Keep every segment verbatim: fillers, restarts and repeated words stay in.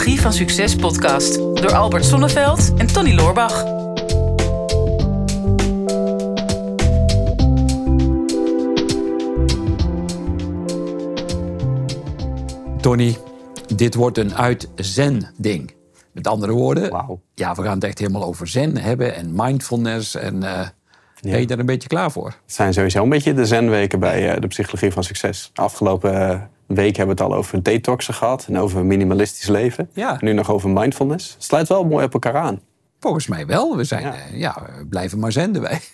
Psychologie van Succes podcast door Albert Sonneveld en Tony Loorbach. Tony, dit wordt een uit zen-ding. Met andere woorden, Wauw. ja, we gaan het echt helemaal over zen hebben en mindfulness. En uh, ja. Ben je daar een beetje klaar voor? Het zijn sowieso een beetje de zenweken bij uh, de Psychologie van Succes. Afgelopen uh, week hebben we het al over detoxen gehad en over minimalistisch leven. Ja. Nu nog over mindfulness. Het sluit wel mooi op elkaar aan. Volgens mij wel. We zijn, Ja. uh, ja, we blijven maar zenden wij.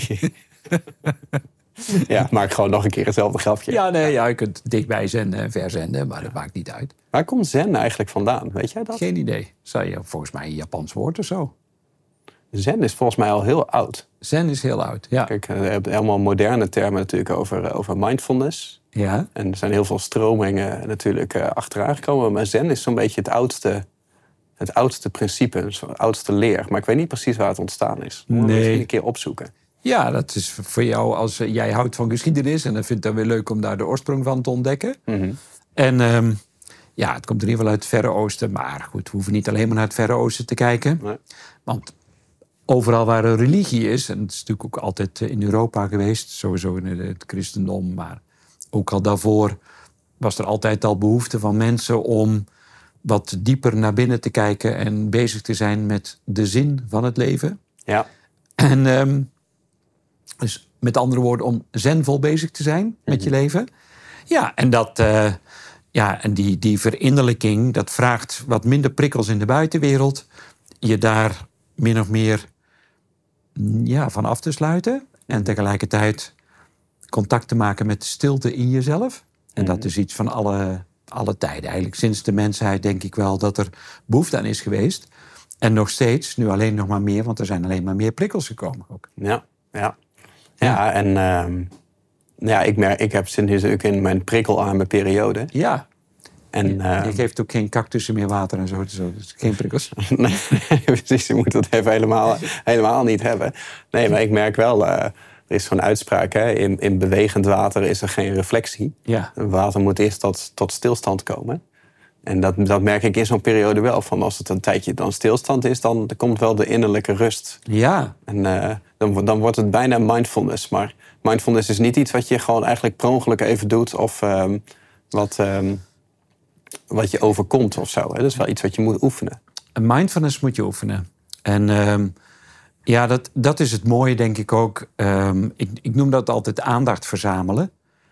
Ja, maak gewoon nog een keer hetzelfde grapje. Ja, nee, ja, je kunt dichtbij zenden en verzenden, maar dat maakt niet uit. Waar komt zen eigenlijk vandaan? Weet jij dat? Geen idee. Zou je volgens mij een Japans woord of zo? Zen is volgens mij al heel oud. Zen is heel oud, ja. Kijk, we hebben helemaal moderne termen natuurlijk over, over mindfulness. Ja, En er zijn heel veel stromingen natuurlijk uh, achteraan gekomen. Maar zen is zo'n beetje het oudste, het oudste principe, het oudste leer. Maar ik weet niet precies waar het ontstaan is. Moeten we Nee. misschien een keer opzoeken. ja, dat is voor jou als uh, jij houdt van geschiedenis en dan vindt het dan weer leuk om daar de oorsprong van te ontdekken. Mm-hmm. En um, ja, het komt in ieder geval uit het Verre Oosten. Maar goed, we hoeven niet alleen maar naar het Verre Oosten te kijken. Nee. Want overal waar er religie is, en het is natuurlijk ook altijd in Europa geweest, sowieso in het christendom, maar ook al daarvoor was er altijd al behoefte van mensen om wat dieper naar binnen te kijken en bezig te zijn met de zin van het leven. Ja. En um, dus met andere woorden, om zenvol bezig te zijn met je leven. Ja, en dat, uh, ja, en die, die verinnerlijking, dat vraagt wat minder prikkels in de buitenwereld. Je daar min of meer ja, van af te sluiten. En tegelijkertijd contact te maken met de stilte in jezelf. En dat is iets van alle, alle tijden. Eigenlijk sinds de mensheid denk ik wel dat er behoefte aan is geweest. En nog steeds, nu alleen nog maar meer, want er zijn alleen maar meer prikkels gekomen ook. Ja, ja. Ja, en uh, ja, ik, merk, ik heb sinds ook in mijn prikkelarme periode. Ja, En, je, uh, je geeft ook geen cactussen meer water en zo, dus geen prikkels. nee, precies, je moet dat even helemaal, helemaal niet hebben. Nee, maar ik merk wel, uh, er is zo'n uitspraak, hè, in, in bewegend water is er geen reflectie. Ja. Water moet eerst tot, tot stilstand komen. En dat, dat merk ik in zo'n periode wel. Van als het een tijdje dan stilstand is, dan komt wel de innerlijke rust. Ja. En uh, dan, dan wordt het bijna mindfulness. Maar mindfulness is niet iets wat je gewoon eigenlijk per ongeluk even doet. Of um, wat, um, wat je overkomt of zo. Hè. Dat is wel iets wat je moet oefenen. Mindfulness moet je oefenen. En um, ja, dat, dat is het mooie denk ik ook. Um, ik, ik noem dat altijd aandacht verzamelen.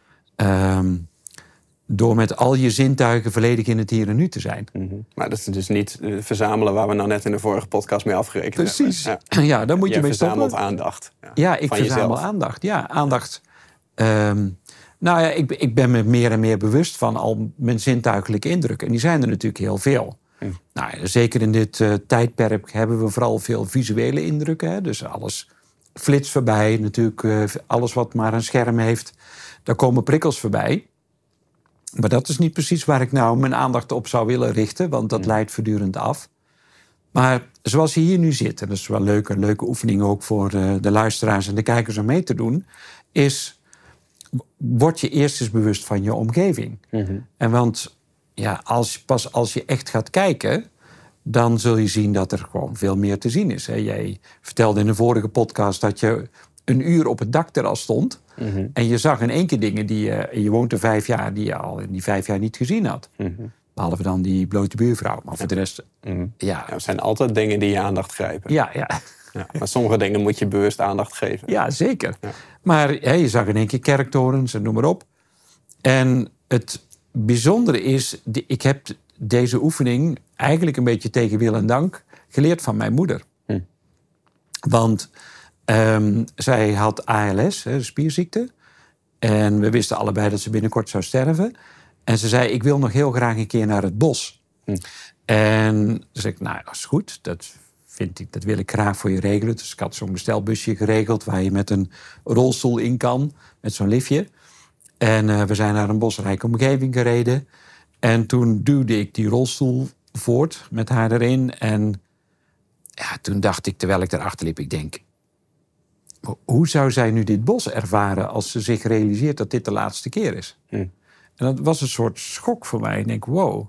Um, Door met al je zintuigen volledig in het hier en nu te zijn. Mm-hmm. Maar dat is dus niet uh, verzamelen waar we nou net in de vorige podcast mee afgerekend Precies. hebben. Ja, ja daar moet Jij je mee verzamelt stoppen. aandacht. Ja, Ja, ik van verzamel jezelf. aandacht. Ja, aandacht. Um, nou ja, ik, ik ben me meer en meer bewust van al mijn zintuigelijke indrukken. En die zijn er natuurlijk heel veel. Hm. Nou ja, zeker in dit uh, tijdperk hebben we vooral veel visuele indrukken. Hè? Dus alles flitst voorbij. Natuurlijk uh, alles wat maar een scherm heeft. Daar komen prikkels voorbij. Maar dat is niet precies waar ik nou mijn aandacht op zou willen richten. Want dat leidt voortdurend af. Maar zoals je hier nu zit, en dat is wel leuk, een leuke oefening ook voor de, de luisteraars en de kijkers om mee te doen, is, word je eerst eens bewust van je omgeving. Mm-hmm. En want ja, als, pas als je echt gaat kijken, dan zul je zien dat er gewoon veel meer te zien is. Hè? Jij vertelde in de vorige podcast dat je een uur op het dakterras stond. Mm-hmm. En je zag in één keer dingen die je, je woont er vijf jaar, die je al in die vijf jaar niet gezien had. Mm-hmm. Behalve dan die blote buurvrouw. Maar voor de rest, mm-hmm. ja. Ja, er zijn altijd dingen die je aandacht grijpen. Ja, ja. Ja, maar sommige dingen moet je bewust aandacht geven. Ja, zeker. Ja. Maar hè, je zag in één keer kerktorens en noem maar op. En het bijzondere is, ik heb deze oefening eigenlijk een beetje tegen wil en dank geleerd van mijn moeder. Hm. Want um, zij had A L S, hè, spierziekte. En we wisten allebei dat ze binnenkort zou sterven. En ze zei, ik wil nog heel graag een keer naar het bos. Hm. En toen zei ik, nou, dat is goed. Dat, vind ik, dat wil ik graag voor je regelen. Dus ik had zo'n bestelbusje geregeld waar je met een rolstoel in kan. Met zo'n liftje. En uh, we zijn naar een bosrijke omgeving gereden. En toen duwde ik die rolstoel voort met haar erin. En ja, toen dacht ik, terwijl ik daarachter liep, ik denk, hoe zou zij nu dit bos ervaren als ze zich realiseert dat dit de laatste keer is? Hm. En dat was een soort schok voor mij. Ik denk, wow,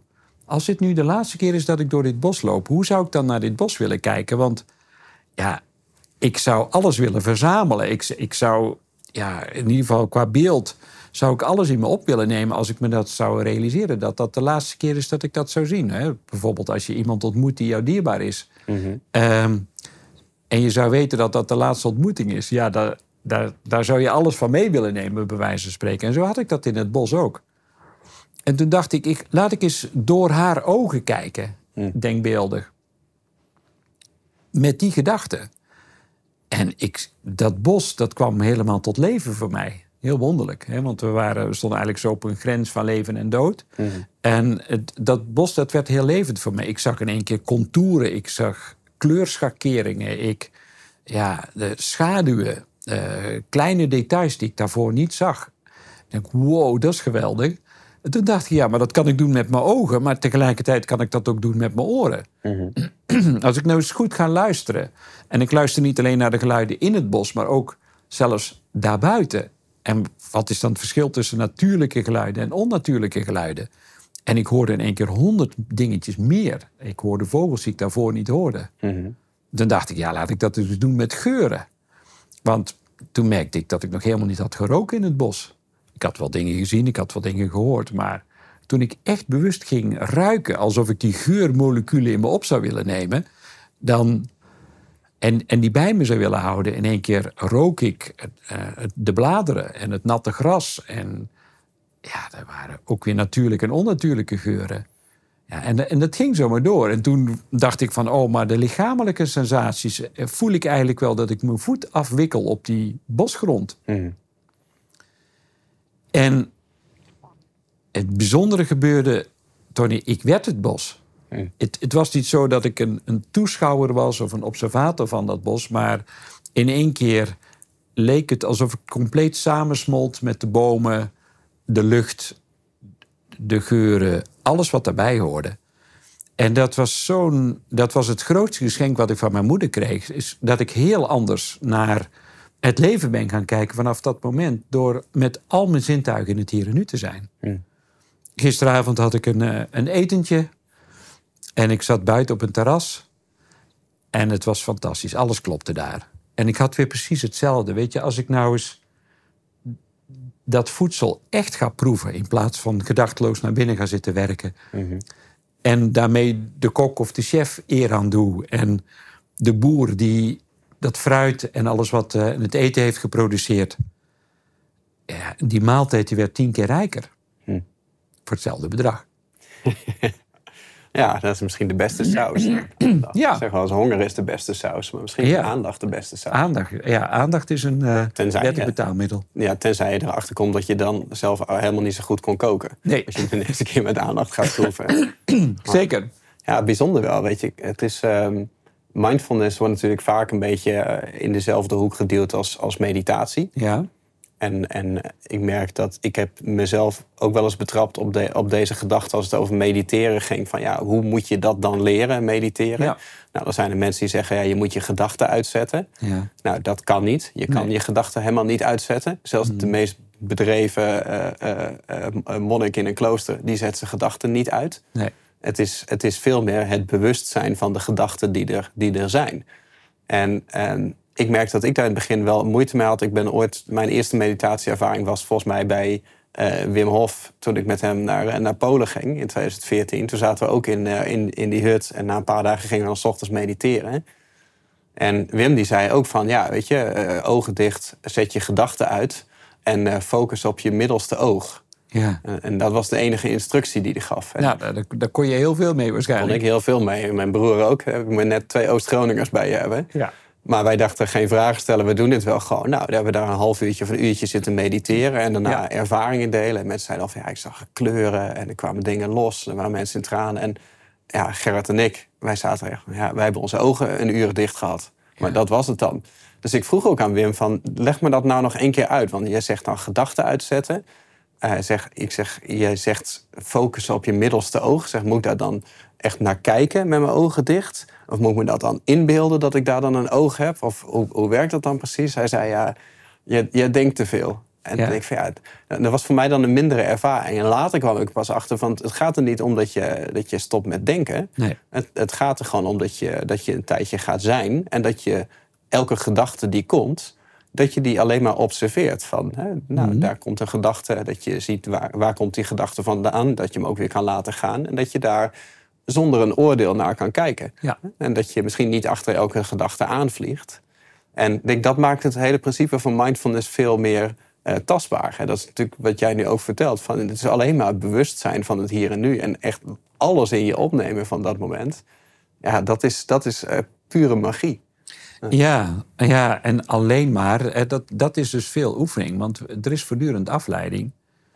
als dit nu de laatste keer is dat ik door dit bos loop, hoe zou ik dan naar dit bos willen kijken? Want ja, ik zou alles willen verzamelen. Ik, ik zou, ja, in ieder geval qua beeld, zou ik alles in me op willen nemen als ik me dat zou realiseren. Dat dat de laatste keer is dat ik dat zou zien. Hè? Bijvoorbeeld als je iemand ontmoet die jou dierbaar is. Mm-hmm. Um, en je zou weten dat dat de laatste ontmoeting is. Ja, daar, daar, daar zou je alles van mee willen nemen, bij wijze van spreken. En zo had ik dat in het bos ook. En toen dacht ik, ik laat ik eens door haar ogen kijken, mm. denkbeeldig. Met die gedachte. En ik, dat bos, dat kwam helemaal tot leven voor mij. Heel wonderlijk, hè? Want we, waren, we stonden eigenlijk zo op een grens van leven en dood. Mm-hmm. En het, dat bos, dat werd heel levend voor mij. Ik zag in één keer contouren, ik zag kleurschakeringen, ik, ja, de schaduwen, uh, kleine details die ik daarvoor niet zag. Ik denk, wow, dat is geweldig. En toen dacht ik, ja, maar dat kan ik doen met mijn ogen, maar tegelijkertijd kan ik dat ook doen met mijn oren. Mm-hmm. Als ik nou eens goed ga luisteren, en ik luister niet alleen naar de geluiden in het bos, maar ook zelfs daarbuiten. En wat is dan het verschil tussen natuurlijke geluiden en onnatuurlijke geluiden? En ik hoorde in één keer honderd dingetjes meer. Ik hoorde vogels die ik daarvoor niet hoorde. Mm-hmm. Dan dacht ik, ja, laat ik dat dus doen met geuren. Want toen merkte ik dat ik nog helemaal niet had geroken in het bos. Ik had wel dingen gezien, ik had wel dingen gehoord. Maar toen ik echt bewust ging ruiken, alsof ik die geurmoleculen in me op zou willen nemen, dan, en, en die bij me zou willen houden, in één keer rook ik uh, de bladeren en het natte gras. En ja, er waren ook weer natuurlijke en onnatuurlijke geuren. Ja, en, en dat ging zomaar door. En toen dacht ik van, oh, maar de lichamelijke sensaties voel ik eigenlijk wel dat ik mijn voet afwikkel op die bosgrond. Mm. En het bijzondere gebeurde, Tony, ik werd het bos. Mm. Het, het was niet zo dat ik een, een toeschouwer was of een observator van dat bos, maar in één keer leek het alsof ik compleet samensmolt met de bomen, de lucht, de geuren, alles wat daarbij hoorde. En dat was, zo'n, dat was het grootste geschenk wat ik van mijn moeder kreeg, is dat ik heel anders naar het leven ben gaan kijken vanaf dat moment, door met al mijn zintuigen in het hier en nu te zijn. Mm. Gisteravond had ik een, een etentje en ik zat buiten op een terras en het was fantastisch. Alles klopte daar. En ik had weer precies hetzelfde. Weet je, als ik nou eens dat voedsel echt ga proeven, in plaats van gedachteloos naar binnen gaan zitten werken, mm-hmm. en daarmee de kok of de chef eer aan doe, en de boer die dat fruit en alles wat uh, het eten heeft geproduceerd, ja, die maaltijd die werd tien keer rijker. Hm. Voor hetzelfde bedrag. Ja, dat is misschien de beste saus. Ja. Ik zeg wel eens, honger is de beste saus. Maar misschien ja. is aandacht de beste saus. Aandacht, ja, aandacht is een uh, wettig betaalmiddel. Ja, tenzij je erachter komt dat je dan zelf helemaal niet zo goed kon koken. Nee. Als je de eerste keer met aandacht gaat proeven. Zeker. Ja, bijzonder wel, weet je. Het is, um, mindfulness wordt natuurlijk vaak een beetje uh, in dezelfde hoek gedeeld als, als meditatie. Ja. En, en ik merk dat ik heb mezelf ook wel eens betrapt op, de, op deze gedachte als het over mediteren ging. Van ja, hoe moet je dat dan leren, mediteren? Ja. Nou, dan zijn er mensen die zeggen, ja, je moet je gedachten uitzetten. Ja. Nou, dat kan niet. Je kan nee. je gedachten helemaal niet uitzetten. Zelfs mm. de meest bedreven uh, uh, uh, monnik in een klooster, die zet zijn gedachten niet uit. Nee. Het is, het is veel meer het bewustzijn van de gedachten die er, die er zijn. En... en ik merk dat ik daar in het begin wel moeite mee had. Ik ben ooit, mijn eerste meditatieervaring was volgens mij bij uh, Wim Hof, toen ik met hem naar, naar Polen ging in twintig veertien. Toen zaten we ook in, uh, in, in die hut en na een paar dagen gingen we dan 's ochtends mediteren. En Wim die zei ook van, ja, weet je, uh, ogen dicht, zet je gedachten uit en uh, focus op je middelste oog. Ja. Uh, en dat was de enige instructie die hij gaf. Ja, daar, daar kon je heel veel mee waarschijnlijk. Daar kon ik heel veel mee. Mijn broer ook. Heb ik me net twee Oost-Groningers bij je hebben. Ja. Maar wij dachten, geen vragen stellen, we doen dit wel gewoon. Nou, dan hebben we daar een half uurtje of een uurtje zitten mediteren en daarna ja. ervaringen delen. En mensen zeiden al van, ja, ik zag kleuren en er kwamen dingen los. Er waren mensen in tranen. En ja, Gerrit en ik, wij zaten echt, ja, wij hebben onze ogen een uur dicht gehad. Maar ja. dat was het dan. Dus ik vroeg ook aan Wim van, leg me dat nou nog één keer uit. Want jij zegt dan gedachten uitzetten. Uh, zeg, ik zeg, jij zegt focussen op je middelste oog. Zeg, moet ik daar dan echt naar kijken met mijn ogen dicht? Of moet ik me dat dan inbeelden dat ik daar dan een oog heb? Of hoe, hoe werkt dat dan precies? Hij zei, ja, je, je denkt te veel. En Ja. dan denk ik van ja, dat was voor mij dan een mindere ervaring. En later kwam ik pas achter van het gaat er niet om dat je, dat je stopt met denken. Nee. Het, het gaat er gewoon om dat je, dat je een tijdje gaat zijn. En dat je elke gedachte die komt, dat je die alleen maar observeert. Van, hè, nou, Mm-hmm. daar komt een gedachte, dat je ziet waar, waar komt die gedachte vandaan. Dat je hem ook weer kan laten gaan. En dat je daar zonder een oordeel naar kan kijken. Ja. En dat je misschien niet achter elke gedachte aanvliegt. En ik denk, dat maakt het hele principe van mindfulness veel meer uh, tastbaar. Hè? Dat is natuurlijk wat jij nu ook vertelt. Van, het is alleen maar het bewustzijn van het hier en nu. En echt alles in je opnemen van dat moment. Ja, dat is, dat is uh, pure magie. Ja, ja, en alleen maar, hè, dat, dat is dus veel oefening. Want er is voortdurend afleiding.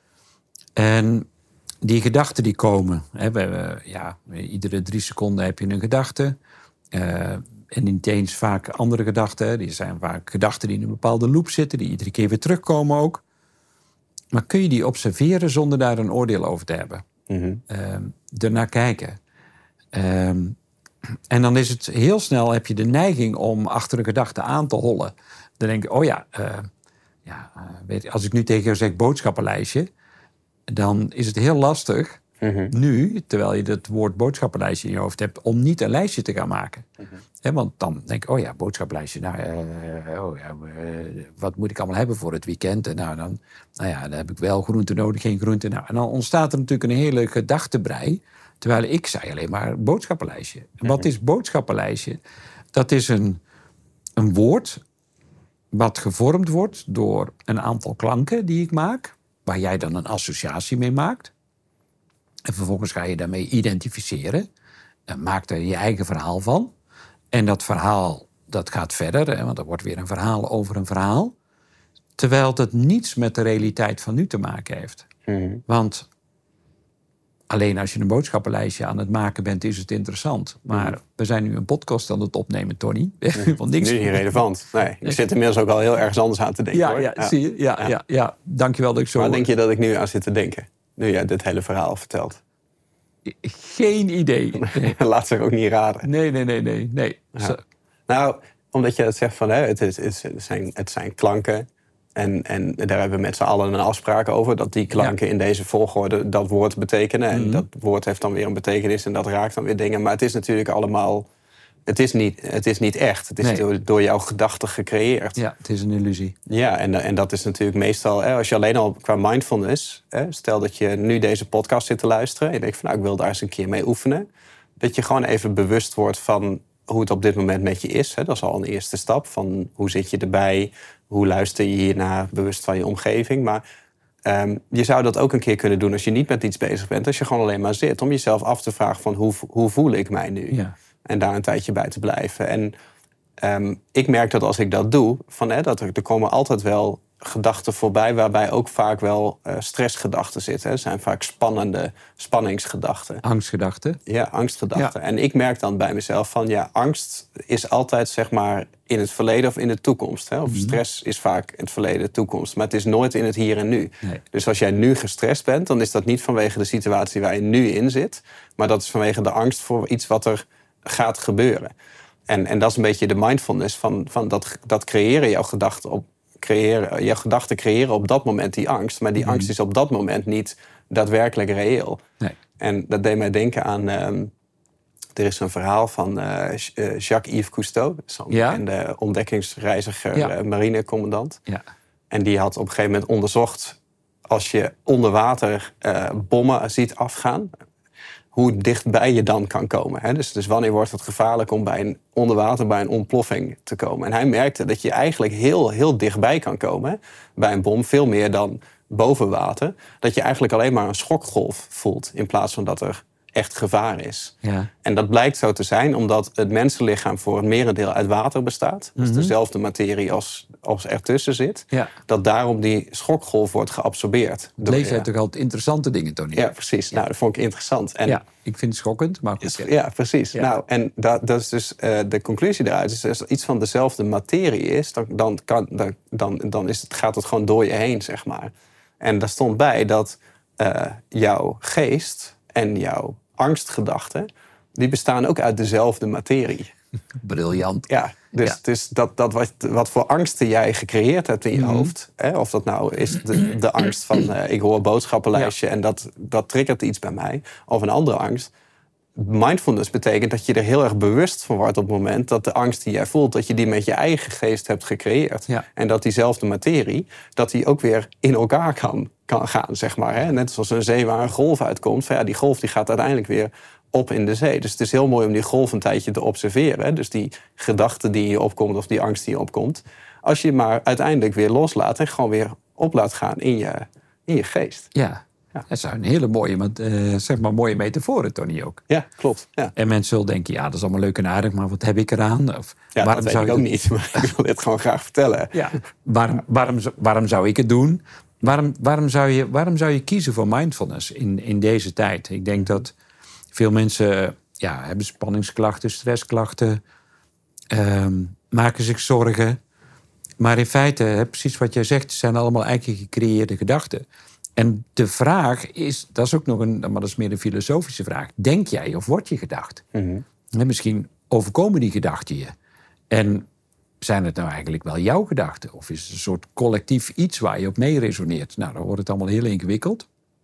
En die gedachten die komen. Hè, we, we, ja, iedere drie seconden heb je een gedachte. Uh, en niet eens vaak andere gedachten. Die zijn vaak gedachten die in een bepaalde loop zitten. Die iedere keer weer terugkomen ook. Maar kun je die observeren zonder daar een oordeel over te hebben? Mm-hmm. Uh, ernaar kijken. Uh, En dan is het heel snel, heb je de neiging om achter een gedachte aan te hollen. Dan denk je, oh ja, uh, ja uh, weet je, als ik nu tegen jou zeg boodschappenlijstje, dan is het heel lastig mm-hmm. nu, terwijl je het woord boodschappenlijstje in je hoofd hebt, om niet een lijstje te gaan maken. Mm-hmm. He, want dan denk ik, oh ja, boodschappenlijstje, nou, uh, oh ja, uh, wat moet ik allemaal hebben voor het weekend? En nou, dan, nou ja, dan heb ik wel groente nodig, geen groente. Nou, en dan ontstaat er natuurlijk een hele gedachtenbrei. Terwijl ik zei alleen maar boodschappenlijstje. En wat is boodschappenlijstje? Dat is een, een woord wat gevormd wordt door een aantal klanken die ik maak. Waar jij dan een associatie mee maakt. En vervolgens ga je daarmee identificeren. En maak er je eigen verhaal van. En dat verhaal, dat gaat verder. Hè, want er wordt weer een verhaal over een verhaal. Terwijl dat niets met de realiteit van nu te maken heeft. Mm-hmm. Want alleen als je een boodschappenlijstje aan het maken bent, is het interessant. Maar mm-hmm. we zijn nu een podcast aan het opnemen, Tony. Mm-hmm. Want niks... Nu is niet relevant. Nee, ik zit inmiddels ook al heel ergens anders aan te denken. Ja, hoor. ja, Ja. zie je. Ja, ja. Ja, ja. Dankjewel dat ik zo... Waar denk je dat ik nu aan zit te denken? Nu jij dit hele verhaal vertelt. Geen idee. Nee. Laat zich ook niet raden. Nee, nee, nee, nee. nee. Ja. Zo. Nou, omdat je het zegt van, hè, het, is, het, zijn, het zijn klanken. En, en daar hebben we met z'n allen een afspraak over. Dat die klanken ja. in deze volgorde dat woord betekenen. En mm-hmm. dat woord heeft dan weer een betekenis. En dat raakt dan weer dingen. Maar het is natuurlijk allemaal... Het is niet, het is niet echt. Het is nee. door, door jouw gedachten gecreëerd. Ja, het is een illusie. Ja, en, en dat is natuurlijk meestal... Hè, als je alleen al qua mindfulness... Hè, stel dat je nu deze podcast zit te luisteren... en je denkt van, nou, ik wil daar eens een keer mee oefenen. Dat je gewoon even bewust wordt van hoe het op dit moment met je is. Hè. Dat is al een eerste stap. Van hoe zit je erbij? Hoe luister je hiernaar? Bewust van je omgeving. Maar um, je zou dat ook een keer kunnen doen als je niet met iets bezig bent. Als je gewoon alleen maar zit. Om jezelf af te vragen van, hoe, hoe voel ik mij nu? Ja. En daar een tijdje bij te blijven. En um, ik merk dat als ik dat doe, van, hè, dat er, er komen altijd wel gedachten voorbij, waarbij ook vaak wel uh, stressgedachten zitten. Het zijn vaak spannende spanningsgedachten. Angstgedachten. Ja, angstgedachten. Ja. En ik merk dan bij mezelf van, ja, angst is altijd zeg maar in het verleden of in de toekomst. Hè? Of mm-hmm. stress is vaak in het verleden, de toekomst. Maar het is nooit in het hier en nu. Nee. Dus als jij nu gestrest bent, dan is dat niet vanwege de situatie waar je nu in zit. Maar dat is vanwege de angst voor iets wat er gaat gebeuren. En, en dat is een beetje de mindfulness van, van dat, dat creëren jouw gedachten op creëren, jouw gedachten creëren op dat moment die angst. Maar die mm-hmm. angst is op dat moment niet daadwerkelijk reëel. Nee. En dat deed mij denken aan... Um, er is een verhaal van uh, Jacques-Yves Cousteau. Zo'n ja? bekende ontdekkingsreiziger, ja. uh, marinecommandant. Ja. En die had op een gegeven moment onderzocht... als je onder water uh, bommen ziet afgaan... hoe dichtbij je dan kan komen. Hè? Dus, dus wanneer wordt het gevaarlijk om bij een onder water bij een ontploffing te komen? En hij merkte dat je eigenlijk heel, heel dichtbij kan komen bij een bom. Veel meer dan boven water. Dat je eigenlijk alleen maar een schokgolf voelt in plaats van dat er echt gevaar is. Ja. En dat blijkt zo te zijn omdat het mensenlichaam voor een merendeel uit water bestaat. Mm-hmm. Dus dezelfde materie als, als ertussen zit. Ja. Dat daarom die schokgolf wordt geabsorbeerd. Door, lees jij ja. toch altijd interessante dingen, Tony? Ja, precies. Ja. Nou, dat vond ik interessant. En ja, ik vind het schokkend, maar goed. Ja, precies. Ja. Nou, en dat, dat is dus uh, de conclusie daaruit. Is als er iets van dezelfde materie is, dan, dan, kan, dan, dan, dan is het, gaat het gewoon door je heen, zeg maar. En daar stond bij dat uh, jouw geest en jouw angstgedachten, die bestaan ook uit dezelfde materie. Briljant. Ja, dus Ja. het is dat, dat wat, wat voor angsten jij gecreëerd hebt in je Mm-hmm. hoofd. Hè, of dat nou is de, de angst van uh, ik hoor een boodschappenlijstje Ja. en dat, dat triggert iets bij mij. Of een andere angst. Mindfulness betekent dat je er heel erg bewust van wordt op het moment dat de angst die jij voelt, dat je die met je eigen geest hebt gecreëerd. Ja. En dat diezelfde materie, dat die ook weer in elkaar kan, kan gaan, zeg maar. Hè? Net zoals een zee waar een golf uitkomt. Van, ja, die golf die gaat uiteindelijk weer op in de zee. Dus het is heel mooi om die golf een tijdje te observeren. Hè? Dus die gedachte die in je opkomt of die angst die je opkomt. Als je maar uiteindelijk weer loslaat en gewoon weer op laat gaan in je, in je geest. Ja. Ja. Dat zijn een hele mooie, uh, zeg maar mooie metaforen, Tony, ook. Ja, klopt. Ja. En mensen zullen denken, ja, dat is allemaal leuk en aardig, maar wat heb ik eraan? Of, ja, waarom dat zou weet ik ook dat... niet, maar ik wil dit gewoon graag vertellen. Ja. Waarom, waarom, waarom zou ik het doen? Waarom, waarom, zou je, waarom zou je kiezen voor mindfulness in, in deze tijd? Ik denk dat veel mensen ja, hebben spanningsklachten, stressklachten, um, maken zich zorgen. Maar in feite, precies wat jij zegt, zijn allemaal eigen gecreëerde gedachten. En de vraag is, dat is ook nog een, maar dat is meer een filosofische vraag. Denk jij of word je gedacht? Mm-hmm. En misschien overkomen die gedachten je. En zijn het nou eigenlijk wel jouw gedachten? Of is het een soort collectief iets waar je op mee resoneert? Nou, dan wordt het allemaal heel ingewikkeld.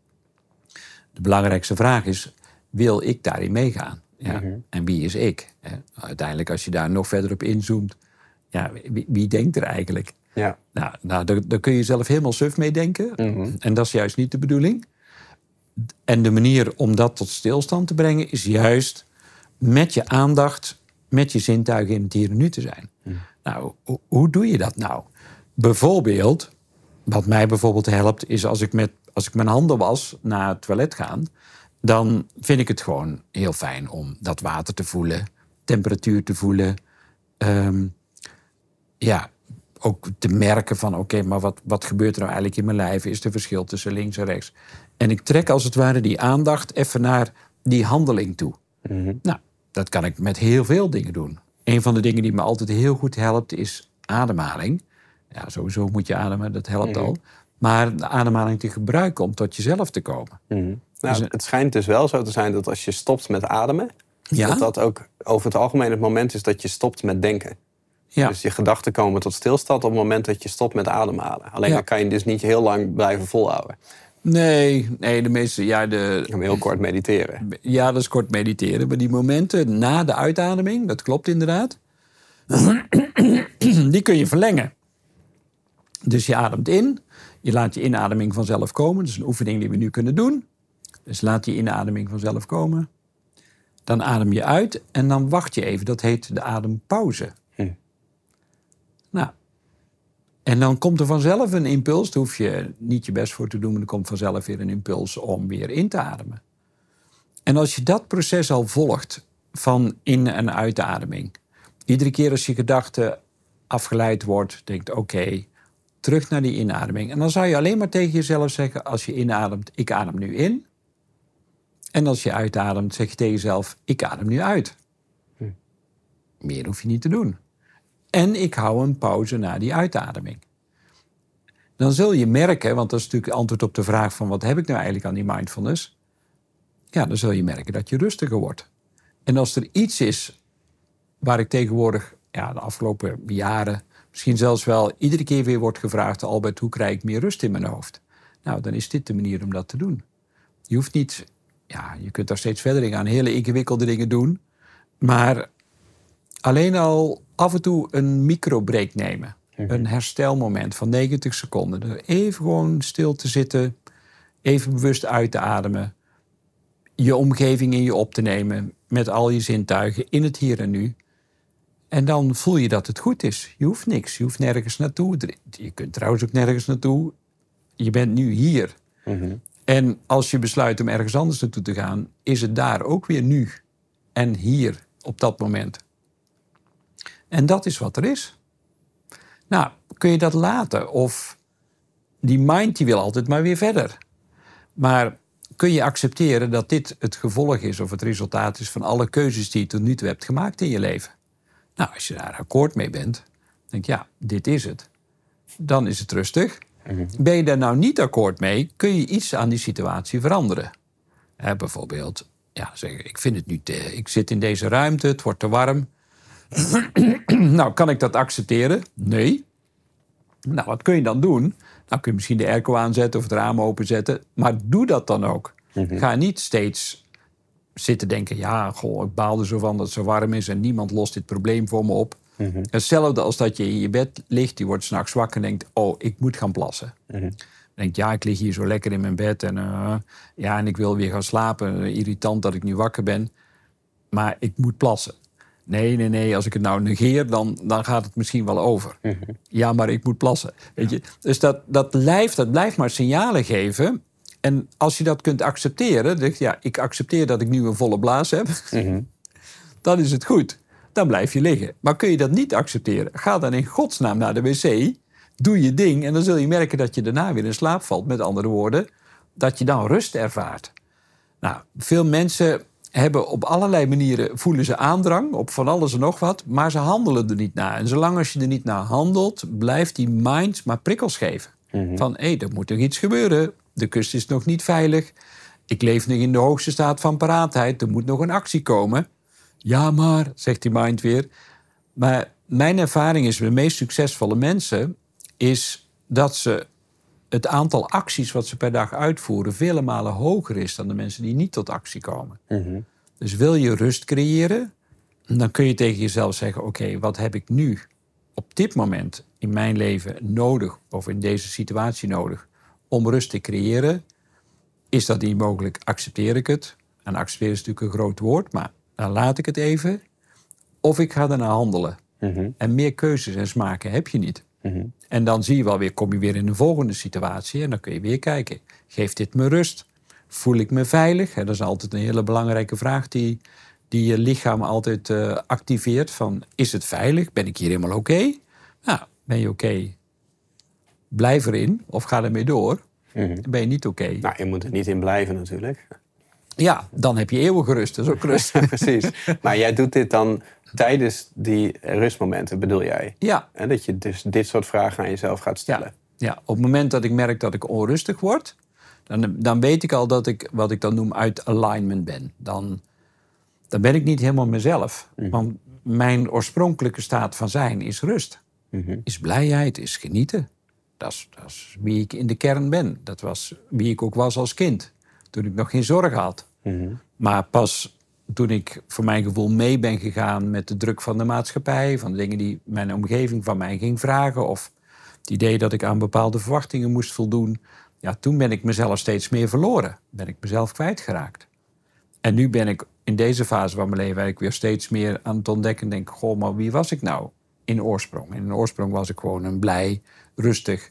De belangrijkste vraag is, wil ik daarin meegaan? Ja? Mm-hmm. En wie is ik? Uiteindelijk, als je daar nog verder op inzoomt, ja, wie, wie denkt er eigenlijk? Ja. Nou, nou daar, daar kun je zelf helemaal suf mee denken. Mm-hmm. En dat is juist niet de bedoeling. En de manier om dat tot stilstand te brengen is juist met je aandacht, met je zintuigen in het hier en nu te zijn. Mm. Nou, ho- hoe doe je dat nou? Bijvoorbeeld, wat mij bijvoorbeeld helpt, is als ik, met, als ik mijn handen was na het toilet gaan, dan vind ik het gewoon heel fijn om dat water te voelen, temperatuur te voelen. Um, ja, ook te merken van, oké, okay, maar wat, wat gebeurt er nou eigenlijk in mijn lijf? Is er verschil tussen links en rechts? En ik trek als het ware die aandacht even naar die handeling toe. Mm-hmm. Nou, dat kan ik met heel veel dingen doen. Een van de dingen die me altijd heel goed helpt is ademhaling. Ja, sowieso moet je ademen, dat helpt mm-hmm. al. Maar de ademhaling te gebruiken om tot jezelf te komen. Mm-hmm. Nou, dus, het schijnt dus wel zo te zijn dat als je stopt met ademen, ja? dat dat ook over het algemeen het moment is dat je stopt met denken. Ja. Dus je gedachten komen tot stilstand op het moment dat je stopt met ademhalen. Alleen ja. dan kan je dus niet heel lang blijven volhouden. Nee, nee, de meeste... Ja, de, je kan heel kort mediteren. Ja, dat is kort mediteren. Maar die momenten na de uitademing, dat klopt inderdaad, die kun je verlengen. Dus je ademt in, je laat je inademing vanzelf komen. Dat is een oefening die we nu kunnen doen. Dus laat die inademing vanzelf komen. Dan adem je uit en dan wacht je even. Dat heet de adempauze. Hm. Nou, en dan komt er vanzelf een impuls. Daar hoef je niet je best voor te doen, maar er komt vanzelf weer een impuls om weer in te ademen. En als je dat proces al volgt van in- en uitademing, iedere keer als je gedachte afgeleid wordt, denkt oké, okay, terug naar die inademing. En dan zou je alleen maar tegen jezelf zeggen, als je inademt, ik adem nu in. En als je uitademt, zeg je tegen jezelf, ik adem nu uit. Hm. Meer hoef je niet te doen. En ik hou een pauze na die uitademing. Dan zul je merken, want dat is natuurlijk het antwoord op de vraag van wat heb ik nou eigenlijk aan die mindfulness? Ja, dan zul je merken dat je rustiger wordt. En als er iets is waar ik tegenwoordig ja, de afgelopen jaren misschien zelfs wel iedere keer weer wordt gevraagd, Albert, hoe krijg ik meer rust in mijn hoofd? Nou, dan is dit de manier om dat te doen. Je hoeft niet, ja, je kunt daar steeds verder in gaan, hele ingewikkelde dingen doen, maar alleen al af en toe een microbreak nemen. Mm-hmm. Een herstelmoment van negentig seconden. Even gewoon stil te zitten, even bewust uit te ademen, je omgeving in je op te nemen met al je zintuigen in het hier en nu. En dan voel je dat het goed is. Je hoeft niks, je hoeft nergens naartoe. Je kunt trouwens ook nergens naartoe. Je bent nu hier. Mm-hmm. En als je besluit om ergens anders naartoe te gaan, is het daar ook weer nu. En hier, op dat moment. En dat is wat er is. Nou, kun je dat laten? Of die mind die wil altijd maar weer verder. Maar kun je accepteren dat dit het gevolg is of het resultaat is van alle keuzes die je tot nu toe hebt gemaakt in je leven? Nou, als je daar akkoord mee bent, denk je, ja, dit is het. Dan is het rustig. Mm-hmm. Ben je daar nou niet akkoord mee, kun je iets aan die situatie veranderen. He, bijvoorbeeld, ja, zeg, ik vind het nu te, ik zit in deze ruimte, het wordt te warm. Nou, kan ik dat accepteren? Nee. Nou, wat kun je dan doen? Nou, kun je misschien de airco aanzetten of het raam openzetten. Maar doe dat dan ook. Mm-hmm. Ga niet steeds zitten denken... ja, goh, ik baal er zo van dat het zo warm is... en niemand lost dit probleem voor me op. Mm-hmm. Hetzelfde als dat je in je bed ligt... je wordt 's nachts wakker en denkt... oh, ik moet gaan plassen. Mm-hmm. Dan denk je, ja, ik lig hier zo lekker in mijn bed... en, uh, ja, en ik wil weer gaan slapen. Irritant dat ik nu wakker ben. Maar ik moet plassen. Nee, nee, nee, als ik het nou negeer, dan, dan gaat het misschien wel over. Mm-hmm. Ja, maar ik moet plassen. Weet je? Dus dat, dat lijf, dat blijft maar signalen geven. En als je dat kunt accepteren... denk je, ja, ik accepteer dat ik nu een volle blaas heb... Mm-hmm. dan is het goed. Dan blijf je liggen. Maar kun je dat niet accepteren? Ga dan in godsnaam naar de wc... doe je ding en dan zul je merken dat je daarna weer in slaap valt. Met andere woorden, dat je dan rust ervaart. Nou, veel mensen... hebben op allerlei manieren, voelen ze aandrang op van alles en nog wat, maar ze handelen er niet naar. En zolang als je er niet naar handelt, blijft die mind maar prikkels geven. Mm-hmm. Van, hé, hey, er moet nog iets gebeuren. De kust is nog niet veilig. Ik leef nog in de hoogste staat van paraatheid. Er moet nog een actie komen. Ja, maar, zegt die mind weer. Maar mijn ervaring is, de meest succesvolle mensen, is dat ze het aantal acties wat ze per dag uitvoeren vele malen hoger is dan de mensen die niet tot actie komen. Mm-hmm. Dus wil je rust creëren, dan kun je tegen jezelf zeggen, oké, okay, wat heb ik nu op dit moment in mijn leven nodig, of in deze situatie nodig, om rust te creëren? Is dat niet mogelijk? Accepteer ik het? En accepteren is natuurlijk een groot woord, maar dan laat ik het even. Of ik ga ernaar handelen. Mm-hmm. En meer keuzes en smaken heb je niet. Mm-hmm. En dan zie je wel weer, kom je weer in een volgende situatie en dan kun je weer kijken. Geeft dit me rust? Voel ik me veilig? Dat is altijd een hele belangrijke vraag die, die je lichaam altijd uh, activeert. Van, is het veilig? Ben ik hier helemaal oké? Okay? Nou, ben je oké? Okay? Blijf erin of ga ermee door. Mm-hmm. Ben je niet oké? Okay? Nou, je moet er niet in blijven natuurlijk. Ja, dan heb je eeuwige rust. Dat is ook rust. Precies. Maar jij doet dit dan tijdens die rustmomenten, bedoel jij? Ja. En dat je dus dit soort vragen aan jezelf gaat stellen. Ja, ja. Op het moment dat ik merk dat ik onrustig word, dan, dan weet ik al dat ik, wat ik dan noem, uit alignment ben. Dan, dan ben ik niet helemaal mezelf. Mm-hmm. Want mijn oorspronkelijke staat van zijn is rust. Mm-hmm. Is blijheid, is genieten. Dat is, dat is wie ik in de kern ben. Dat was wie ik ook was als kind. Toen ik nog geen zorg had. Mm-hmm. Maar pas toen ik voor mijn gevoel mee ben gegaan met de druk van de maatschappij, van de dingen die mijn omgeving van mij ging vragen, of het idee dat ik aan bepaalde verwachtingen moest voldoen, ja, toen ben ik mezelf steeds meer verloren. Ben ik mezelf kwijtgeraakt. En nu ben ik in deze fase van mijn leven waar ik weer steeds meer aan het ontdekken en denk, goh, maar wie was ik nou in oorsprong? In oorsprong was ik gewoon een blij, rustig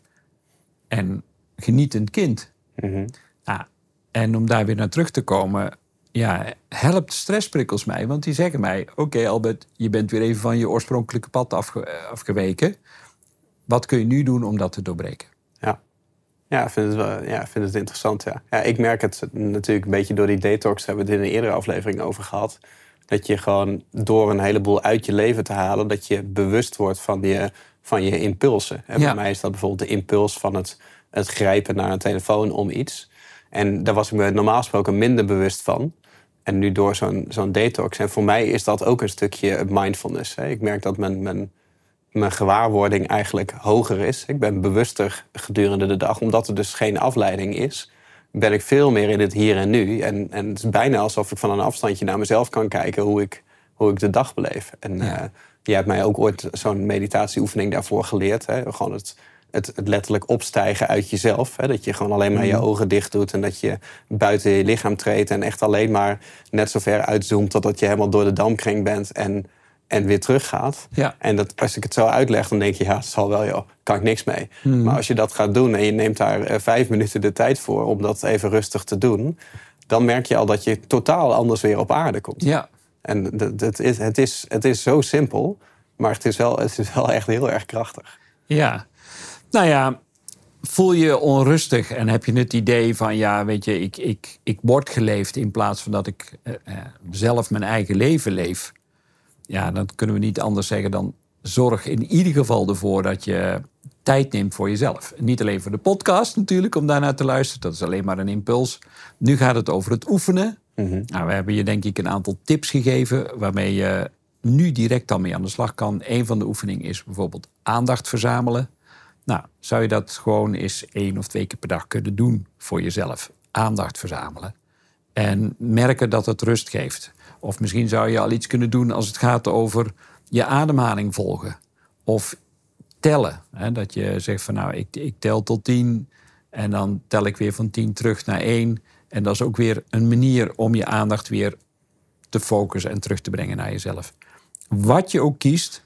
en genietend kind. Mm-hmm. Nou, en om daar weer naar terug te komen, ja, helpt stressprikkels mij. Want die zeggen mij, oké okay, Albert, je bent weer even van je oorspronkelijke pad afge- afgeweken. Wat kun je nu doen om dat te doorbreken? Ja, ja ik vind het, wel, ja, ik vind het interessant. Ja. Ja, ik merk het natuurlijk een beetje door die detox, hebben we het in een eerdere aflevering over gehad. Dat je gewoon door een heleboel uit je leven te halen, dat je bewust wordt van je, van je impulsen. En ja. Bij mij is dat bijvoorbeeld de impuls van het, het grijpen naar een telefoon om iets. En daar was ik me normaal gesproken minder bewust van. En nu door zo'n, zo'n detox. En voor mij is dat ook een stukje mindfulness. Hè. Ik merk dat mijn, mijn, mijn gewaarwording eigenlijk hoger is. Ik ben bewuster gedurende de dag. Omdat er dus geen afleiding is, ben ik veel meer in het hier en nu. En, en het is bijna alsof ik van een afstandje naar mezelf kan kijken hoe ik, hoe ik de dag beleef. En ja. uh, jij hebt mij ook ooit zo'n meditatieoefening daarvoor geleerd. Hè. Gewoon het... Het, het letterlijk opstijgen uit jezelf. Hè? Dat je gewoon alleen maar je ogen dicht doet en dat je buiten je lichaam treedt en echt alleen maar net zo ver uitzoomt totdat je helemaal door de dampkring bent en, en weer teruggaat. Ja. En dat, als ik het zo uitleg, dan denk je, ja, het zal wel, joh, kan ik niks mee. Mm. Maar als je dat gaat doen en je neemt daar uh, vijf minuten de tijd voor om dat even rustig te doen, dan merk je al dat je totaal anders weer op aarde komt. Ja. En dat, dat is, het, is, het is zo simpel, maar het is wel, het is wel echt heel erg krachtig. Ja. Nou ja, voel je onrustig en heb je het idee van, ja, weet je, ik, ik, ik word geleefd in plaats van dat ik uh, zelf mijn eigen leven leef. Ja, dan kunnen we niet anders zeggen dan zorg in ieder geval ervoor dat je tijd neemt voor jezelf. Niet alleen voor de podcast natuurlijk, om daarnaar te luisteren. Dat is alleen maar een impuls. Nu gaat het over het oefenen. Mm-hmm. Nou, we hebben je denk ik een aantal tips gegeven waarmee je nu direct al mee aan de slag kan. Een van de oefeningen is bijvoorbeeld aandacht verzamelen. Nou, zou je dat gewoon eens één of twee keer per dag kunnen doen voor jezelf. Aandacht verzamelen. En merken dat het rust geeft. Of misschien zou je al iets kunnen doen als het gaat over je ademhaling volgen. Of tellen. Hè? Dat je zegt van nou, ik, ik tel tot tien. En dan tel ik weer van tien terug naar één. En dat is ook weer een manier om je aandacht weer te focussen en terug te brengen naar jezelf. Wat je ook kiest.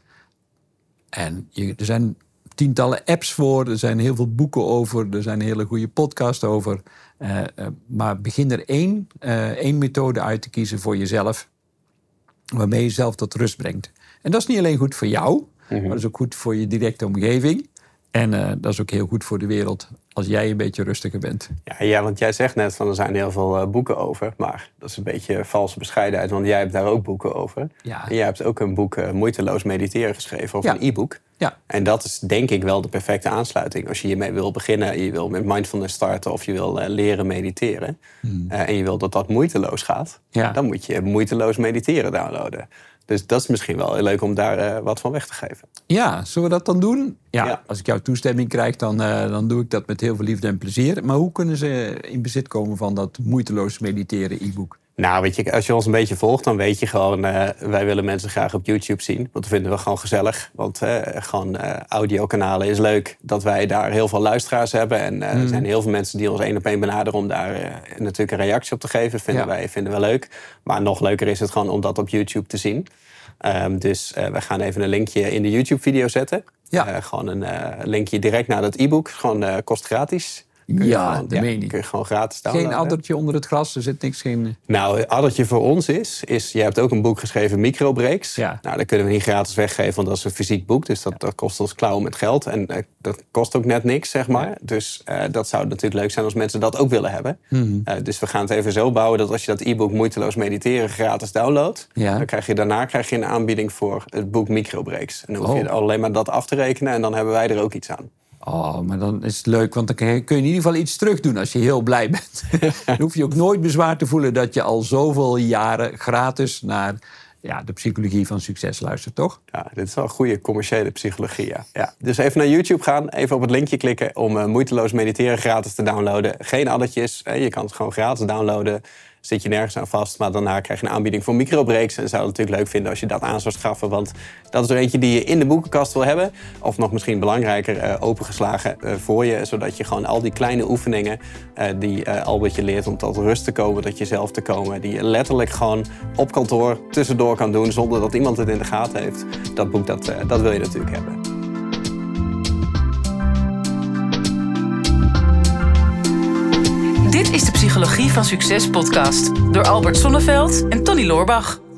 En je, er zijn tientallen apps voor. Er zijn heel veel boeken over. Er zijn hele goede podcasts over. Uh, uh, maar begin er één, uh, één methode uit te kiezen voor jezelf. Waarmee je zelf tot rust brengt. En dat is niet alleen goed voor jou. Mm-hmm. Maar dat is ook goed voor je directe omgeving. En uh, dat is ook heel goed voor de wereld als jij een beetje rustiger bent. Ja, ja, want jij zegt net van er zijn heel veel uh, boeken over. Maar dat is een beetje valse bescheidenheid, want jij hebt daar ook boeken over. Ja. En jij hebt ook een boek uh, Moeiteloos Mediteren geschreven, of ja. een e-book. Ja. En dat is denk ik wel de perfecte aansluiting. Als je hiermee wil beginnen, je wil met mindfulness starten of je wil uh, leren mediteren. Hmm. Uh, en je wil dat dat moeiteloos gaat. Ja. Dan moet je Moeiteloos Mediteren downloaden. Dus dat is misschien wel heel leuk om daar uh, wat van weg te geven. Ja, zullen we dat dan doen? Ja, ja. Als ik jouw toestemming krijg, dan, uh, dan doe ik dat met heel veel liefde en plezier. Maar hoe kunnen ze in bezit komen van dat Moeiteloos Mediteren e-book? Nou, weet je, als je ons een beetje volgt, dan weet je gewoon... Uh, wij willen mensen graag op YouTube zien. Want dat vinden we gewoon gezellig. Want uh, gewoon uh, audiokanalen is leuk. Dat wij daar heel veel luisteraars hebben. En uh, mm. er zijn heel veel mensen die ons één op één benaderen... om daar uh, natuurlijk een reactie op te geven. Dat vinden ja. wij vinden we leuk. Maar nog leuker is het gewoon om dat op YouTube te zien. Um, dus uh, we gaan even een linkje in de YouTube-video zetten. Ja. Uh, gewoon een uh, linkje direct naar dat e-book. Gewoon uh, kost gratis. Ja, gewoon, dat ja, meen ik. Kun je gewoon gratis downloaden. Geen addertje onder het gras, er zit niks in. Nou, het addertje voor ons is, is... Je hebt ook een boek geschreven, Microbreaks. Ja. Nou, dat kunnen we niet gratis weggeven, want dat is een fysiek boek. Dus dat, dat kost ons klauwen met geld. En uh, dat kost ook net niks, zeg maar. Ja. Dus uh, dat zou natuurlijk leuk zijn als mensen dat ook willen hebben. Mm-hmm. Uh, dus we gaan het even zo bouwen dat als je dat e-book Moeiteloos Mediteren gratis downloadt... Ja. Dan krijg je daarna krijg je een aanbieding voor het boek Microbreaks. En dan hoef je oh. alleen maar dat af te rekenen en dan hebben wij er ook iets aan. Oh, maar dan is het leuk, want dan kun je in ieder geval iets terug doen als je heel blij bent. Dan hoef je ook nooit bezwaar te voelen dat je al zoveel jaren gratis naar ja, de psychologie van succes luistert, toch? Ja, dit is wel een goede commerciële psychologie, ja. ja. Dus even naar YouTube gaan, even op het linkje klikken om uh, Moeiteloos Mediteren gratis te downloaden. Geen addertjes, hè, je kan het gewoon gratis downloaden. Zit je nergens aan vast, maar daarna krijg je een aanbieding voor Microbreaks. En zou het natuurlijk leuk vinden als je dat aan zou schaffen. Want dat is er eentje die je in de boekenkast wil hebben. Of nog misschien belangrijker, uh, opengeslagen uh, voor je. Zodat je gewoon al die kleine oefeningen uh, die uh, Albert je leert om tot rust te komen, tot jezelf te komen. Die je letterlijk gewoon op kantoor tussendoor kan doen zonder dat iemand het in de gaten heeft. Dat boek, dat, uh, dat wil je natuurlijk hebben. Dit is de Psychologie van Succes podcast door Albert Sonneveld en Tony Loorbach.